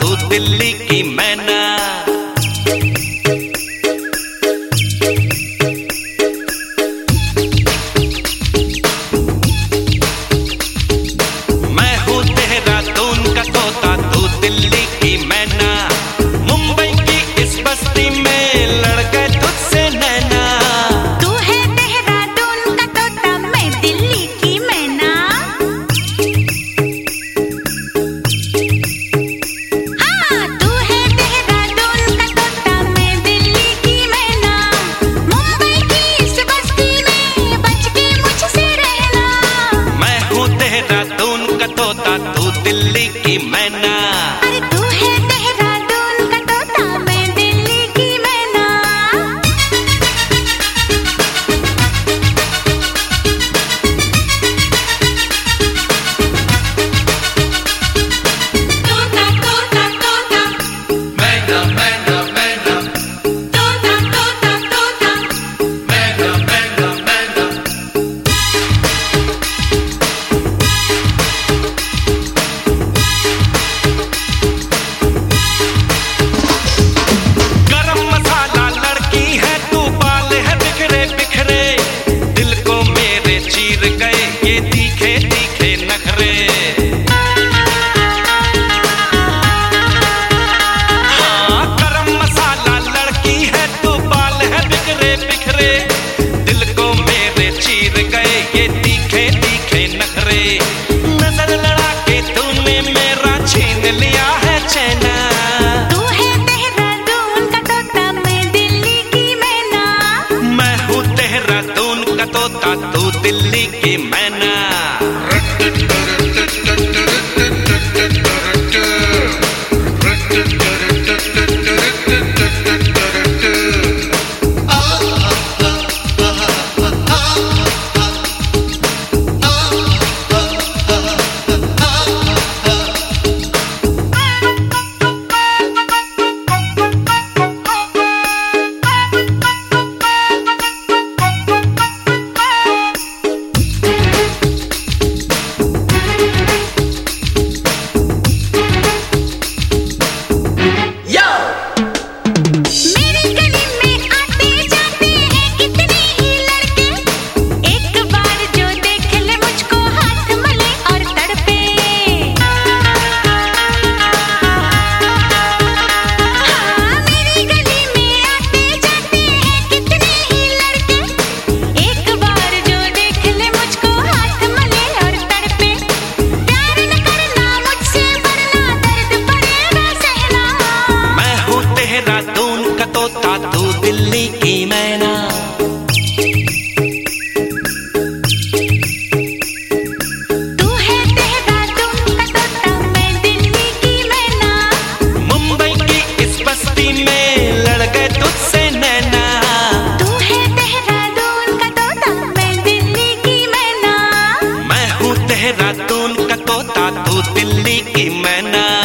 तू दिल्ली की मैना। मैं हूँ देहरादून का तोता, तू दिल्ली की मैना। मुंबई की इस बस्ती में लड़ गए तुझसे नैना। तू है देहरादून का तोता, मैं दिल्ली की मैना। हाँ, तू है देहरादून का तोता, मैं दिल्ली की मैना। मुंबई की इस बस्ती में बच के मुझसे रहना। मैं हूँ देहरादून का तोता, तू दिल्ली की मैना। अरे तू है देहरादून का तोता, मैं दिल्ली की मैना। तोता तोता तोता, मैना मैना मैना, तोता तोता तोता, मैना मैना मैना। गरम मसाला लड़की है तू, बाल है बिखरे बिखरे। दिल को मेरे चीर गए ये तीखे तीखे नखरे। हाँ, गरम मसाला लड़की है तू, बाल है बिखरे बिखरे। दिल को मेरे चीर गए ये तीखे तीखे नखरे। नजर लड़ा के तूने मेरा छीन लिया है चैना। तू है देहरादून का तोता, मैं दिल्ली की मैना। मैं हूँ देहरादून का तोता, तू दिल्ली की मैना। मेरी गली में आते जाते हैं कितने ही लड़के। एक बार जो देख ले मुझको हाथ मले और तड़पे। हाँ, मेरी गली में आते जाते हैं कितने ही लड़के। एक बार जो देख ले मुझको हाथ मले और तड़पे। प्यार न करना मुझसे वरना दर्द पड़ेगा सहना। मैं हूँ देहरादून का तोता, तू दिल्ली की मैना। तू है देहरादून का तोता, मैं दिल्ली की मैना। मुंबई की इस बस्ती में लड़ गए तुझसे नैना। तू है देहरादून का तोता, मैं दिल्ली की मैना। मैं हूँ देहरादून का तोता, तू दिल्ली की मैना।